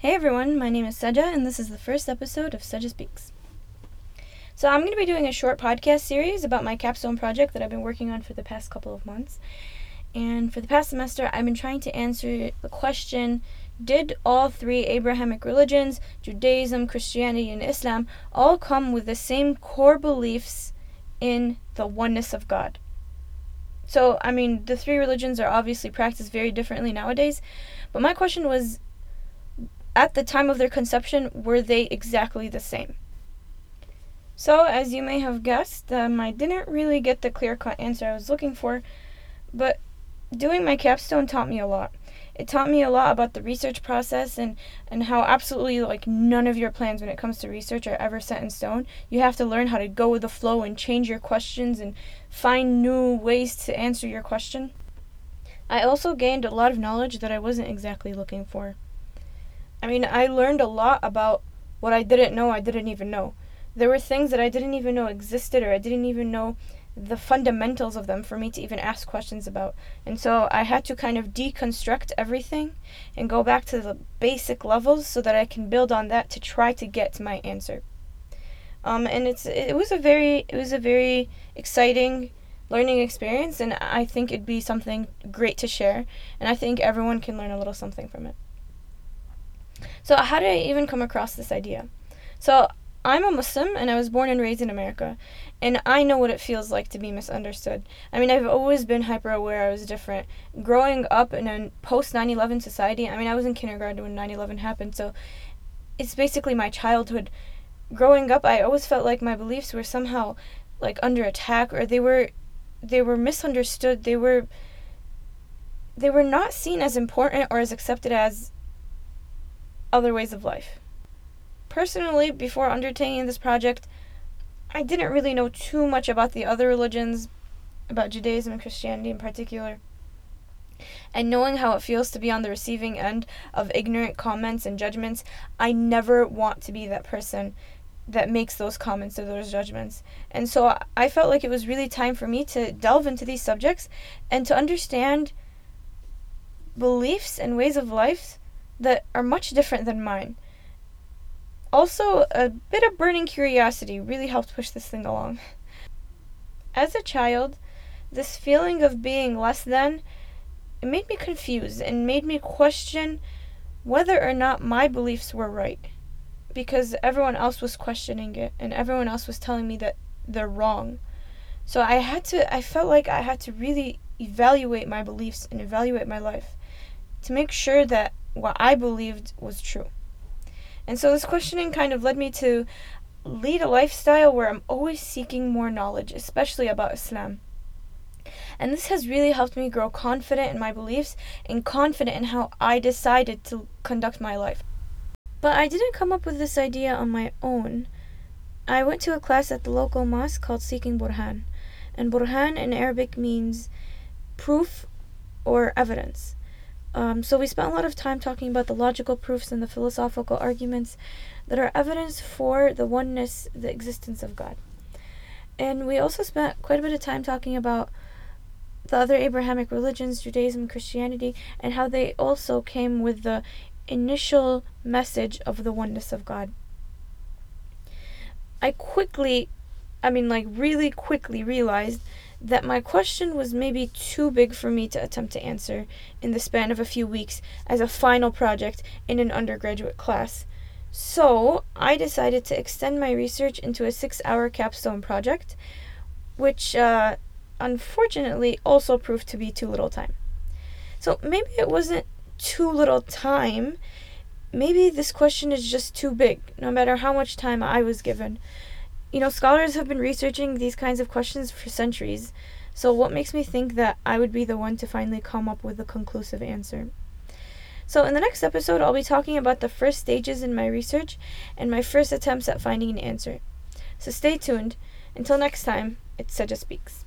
Hey everyone, my name is Seja, and this is the first episode of Seja Speaks. So I'm going to be doing a short podcast series about my capstone project that I've been working on for the past couple of months. And for the past semester, I've been trying to answer the question, did all three Abrahamic religions, Judaism, Christianity, and Islam, all come with the same core beliefs in the oneness of God? So, the three religions are obviously practiced very differently nowadays, but my question was, at the time of their conception, were they exactly the same? So, as you may have guessed, I didn't really get the clear-cut answer I was looking for, but doing my capstone taught me a lot. It taught me a lot about the research process and how absolutely none of your plans when it comes to research are ever set in stone. You have to learn how to go with the flow and change your questions and find new ways to answer your question. I also gained a lot of knowledge that I wasn't exactly looking for. I learned a lot about what I didn't know I didn't even know. There were things that I didn't even know existed, or I didn't even know the fundamentals of them for me to even ask questions about. And so I had to kind of deconstruct everything and go back to the basic levels so that I can build on that to try to get to my answer. And it was a very exciting learning experience, and I think it'd be something great to share, and I think everyone can learn a little something from it. So how did I even come across this idea? So I'm a Muslim, and I was born and raised in America, and I know what it feels like to be misunderstood. I've always been hyper aware I was different. Growing up in a post 9/11 society, I was in kindergarten when 9/11 happened, so it's basically my childhood. Growing up, I always felt like my beliefs were somehow under attack, or they were misunderstood. They were not seen as important or as accepted as other ways of life. Personally, before undertaking this project, I didn't really know too much about the other religions, about Judaism and Christianity in particular. And knowing how it feels to be on the receiving end of ignorant comments and judgments, I never want to be that person that makes those comments or those judgments. And so I felt like it was really time for me to delve into these subjects and to understand beliefs and ways of life that are much different than mine. Also, a bit of burning curiosity really helped push this thing along. As a child, this feeling of being less than, it made me confused and made me question whether or not my beliefs were right, because everyone else was questioning it and everyone else was telling me that they're wrong. So I felt like I had to really evaluate my beliefs and evaluate my life to make sure that what I believed was true. And so this questioning kind of led me to lead a lifestyle where I'm always seeking more knowledge, especially about Islam. And this has really helped me grow confident in my beliefs and confident in how I decided to conduct my life. But I didn't come up with this idea on my own. I went to a class at the local mosque called Seeking Burhan. And Burhan in Arabic means proof or evidence. So we spent a lot of time talking about the logical proofs and the philosophical arguments that are evidence for the oneness, the existence of God. And we also spent quite a bit of time talking about the other Abrahamic religions, Judaism, Christianity, and how they also came with the initial message of the oneness of God. I really quickly realized that my question was maybe too big for me to attempt to answer in the span of a few weeks as a final project in an undergraduate class. So I decided to extend my research into a 6-hour capstone project, which unfortunately also proved to be too little time. So maybe it wasn't too little time. Maybe this question is just too big, no matter how much time I was given. Scholars have been researching these kinds of questions for centuries, so what makes me think that I would be the one to finally come up with a conclusive answer? So in the next episode, I'll be talking about the first stages in my research and my first attempts at finding an answer. So stay tuned. Until next time, it's Seja Speaks.